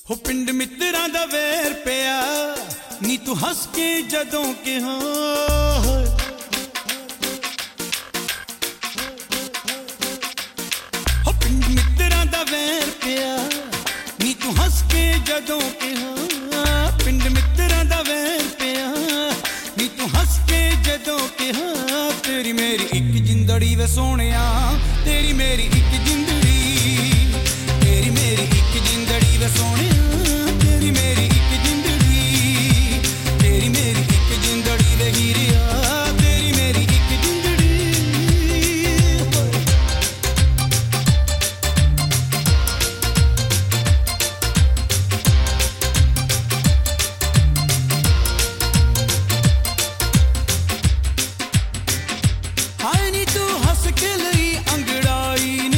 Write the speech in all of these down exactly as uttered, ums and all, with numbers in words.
ਹੋ ਪਿੰਡ ਮਿੱਤਰਾਂ ਦਾ ਵੇਰ ਪਿਆ ਨੀ ਤੂੰ ਹੱਸ ਕੇ ਜਦੋਂ ਕਿਹਾ ਹੋ ਪਿੰਡ ਮਿੱਤਰਾਂ ਦਾ ਵੇਰ ਪਿਆ ਨੀ ਤੂੰ ਹੱਸ ਕੇ ਜਦੋਂ ਕਿਹਾ ਪਿੰਡ ਮਿੱਤਰਾਂ ਦਾ ਵੇਰ ਪਿਆ ਨੀ ਤੂੰ ਹੱਸ ਕੇ ਜਦੋਂ ਕਿਹਾ ਤੇਰੀ ਮੇਰੀ ਇੱਕ ਜਿੰਦੜੀ ਵੇ ਸੋਹਣਿਆ ਤੇਰੀ ਮੇਰੀ ਇੱਕ ਜਿੰਦੜੀ ਤੇਰੀ ਮੇਰੀ ਇੱਕ ਜਿੰਦੜੀ ਵੇ ਸੋਹਣਿਆ ਤੇਰੀ ਮੇਰੀ ਇੱਕ ਜਿੰਦੜੀ ਤੇਰੀ ਮੇਰੀ ਇੱਕ ਜਿੰਦੜੀ ਵੇ ਹੀਰਿਆ ਤੇਰੀ ਮੇਰੀ ਇੱਕ ਜਿੰਦੜੀ ਹਾਏ ਨੀ ਤੂੰ ਹੱਸ ਕੇ ਲਈ ਅੰਗੜਾਈ ਨੀ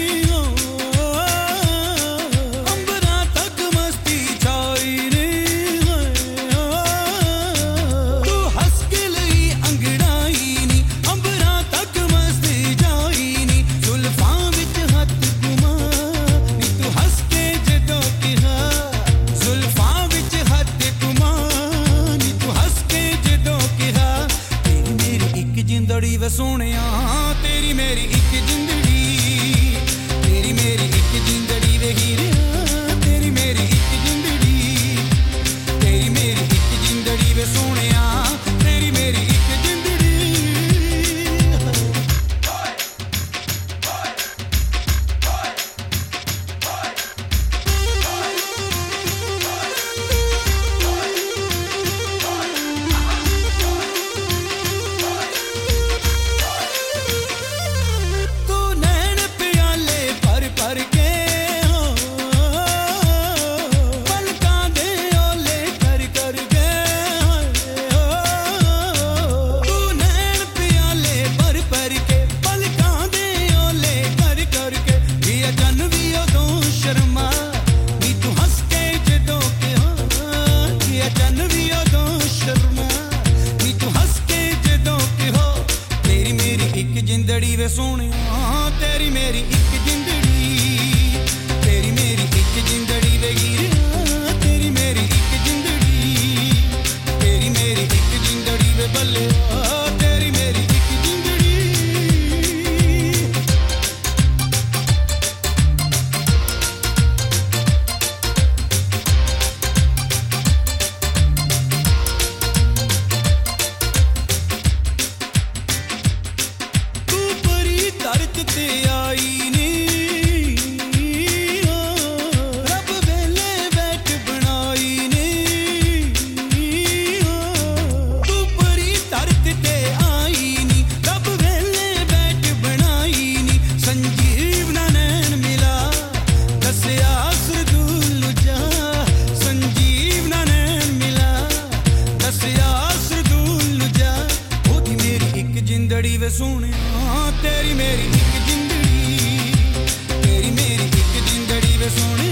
ਜਿੰਦੜੀ ਵੇ ਸੋਹਣਿਆ ਤੇਰੀ ਮੇਰੀ ਇੱਕ ਜਿੰਦੜੀ ਤੇਰੀ ਮੇਰੀ ਇੱਕ ਜਿੰਦੜੀ ਵੇ ਹੀਰਿਆ ਤੇਰੀ ਮੇਰੀ ਇੱਕ ਜਿੰਦੜੀ ਤੇਰੀ ਮੇਰੀ ਇੱਕ ਜਿੰਦੜੀ ਵੇ ਸੋਹਣਿਆ ਤੇਰੀ ਮੇਰੀ ਇੱਕ ਜਿੰਦੜੀ ਜਿੰਦੜੀ ਵੇ ਸੋਹਣਿਆ ਤੇਰੀ ਮੇਰੀ ਇੱਕ ਜਿੰਦੜੀ ਤੇਰੀ ਮੇਰੀ ਇੱਕ ਜਿੰਦੜੀ ਵੇ ਹੀਰਿਆ ਤੇਰੀ ਮੇਰੀ ਇੱਕ ਜਿੰਦੜੀ ਤੇਰੀ ਮੇਰੀ ਇੱਕ ਜਿੰਦੜੀ ਵੇ ਬੱਲਿਆ ਤੇਰੀ ਮੇਰੀ ਇੱਕ ਜਿੰਦੜੀ ਧਰਤ ਤੇ ਆਈ ਨੀ ਰੱਬ ਵੇਲੇ ਬੈਠ ਬਣਾਈ ਨੀ ਤੂੰ ਪਰੀ ਧਰਤ ਤੇ ਆਈ ਨੀ ਰੱਬ ਵੇਲੇ ਬੈਠ ਬਣਾਈ ਨੀ ਸੰਜੀਵ ਨਾ ਨੈਣ ਮਿਲਾ ਦੱਸਿਆ ਸਰਦੂਲ ਜਾ ਸੰਜੀਵ ਨਾ ਨੈਣ ਮਿਲਾ ਦੱਸਿਆ ਸਰਦੂਲ ਜਾ ਉਹਦੀ ਮੇਰੀ ਇੱਕ ਜਿੰਦੜੀ ਵੇ ਸੋਹਣਿਆ ਤੇਰੀ ਮੇਰੀ ਇੱਕ ਜਿੰਦੜੀ ਤੇਰੀ ਮੇਰੀ ਇੱਕ ਜਿੰਦੜੀ ਵੇ ਸੋਹਣਿਆ